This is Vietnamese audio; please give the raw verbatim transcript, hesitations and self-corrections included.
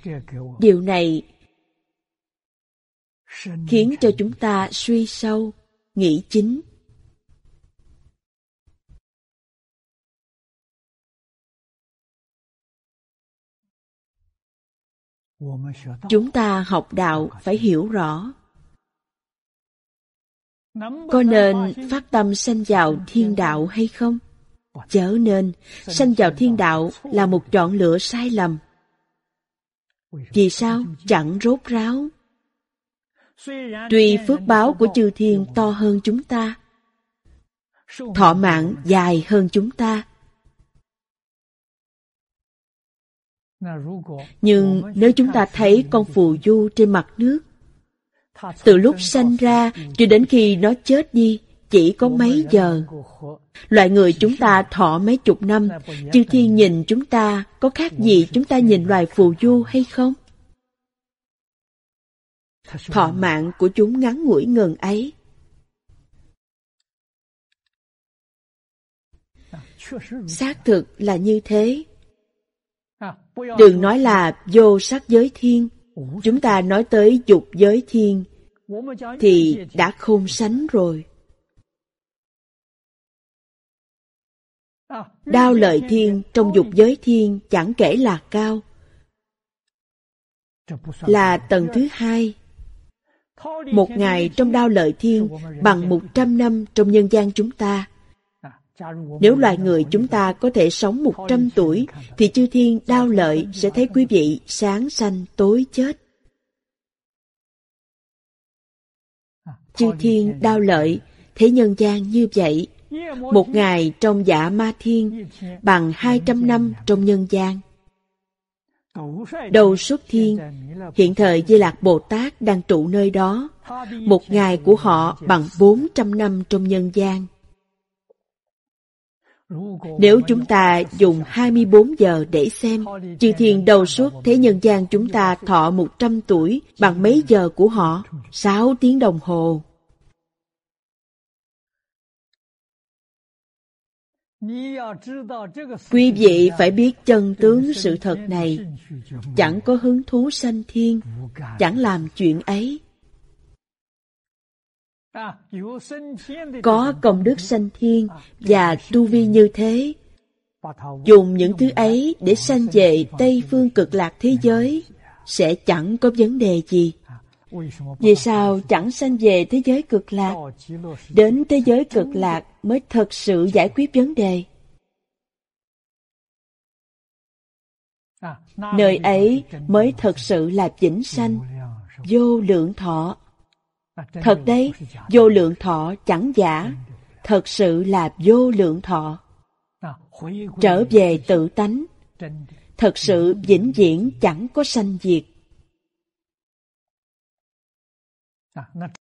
Điều này khiến cho chúng ta suy sâu, nghĩ chính. Chúng ta học đạo phải hiểu rõ. Có nên phát tâm sanh vào thiên đạo hay không? Chớ nên. Sanh vào thiên đạo là một chọn lựa sai lầm. Vì sao? Chẳng rốt ráo. Tuy phước báo của chư thiên to hơn chúng ta, thọ mạng dài hơn chúng ta, nhưng nếu chúng ta thấy con phù du trên mặt nước, từ lúc sanh ra cho đến khi nó chết đi chỉ có mấy giờ. Loại người chúng ta thọ mấy chục năm, chư thiên nhìn chúng ta có khác gì chúng ta nhìn loài phù du hay không? Thọ mạng của chúng ngắn ngủi ngần ấy. Xác thực là như thế. Đừng nói là vô sắc giới thiên. Chúng ta nói tới dục giới thiên thì đã khôn sánh rồi. Đao lợi thiên trong dục giới thiên chẳng kể là cao, là tầng thứ hai. Một ngày trong đao lợi thiên bằng một trăm năm trong nhân gian chúng ta. Nếu loài người chúng ta có thể sống một trăm tuổi, thì chư thiên đao lợi sẽ thấy quý vị sáng sanh tối chết. Chư thiên đao lợi thế nhân gian như vậy. Một ngày trong dạ ma thiên bằng hai trăm năm trong nhân gian. Đầu xuất thiên, hiện thời Di Lạc Bồ Tát đang trụ nơi đó. Một ngày của họ bằng bốn trăm năm trong nhân gian. Nếu chúng ta dùng hai mươi bốn giờ để xem, chư thiên đầu suốt thế nhân gian chúng ta thọ một trăm tuổi bằng mấy giờ của họ? Sáu tiếng đồng hồ. Quý vị phải biết chân tướng sự thật này. Chẳng có hứng thú sanh thiên, chẳng làm chuyện ấy. Có công đức sanh thiên và tu vi như thế, dùng những thứ ấy để sanh về Tây Phương Cực Lạc thế giới, sẽ chẳng có vấn đề gì. Vì sao chẳng sanh về thế giới Cực Lạc? Đến thế giới Cực Lạc mới thật sự giải quyết vấn đề. Nơi ấy mới thật sự là vĩnh sanh, vô lượng thọ. Thật đấy, vô lượng thọ chẳng giả, thật sự là vô lượng thọ. Trở về tự tánh, thật sự vĩnh viễn chẳng có sanh diệt.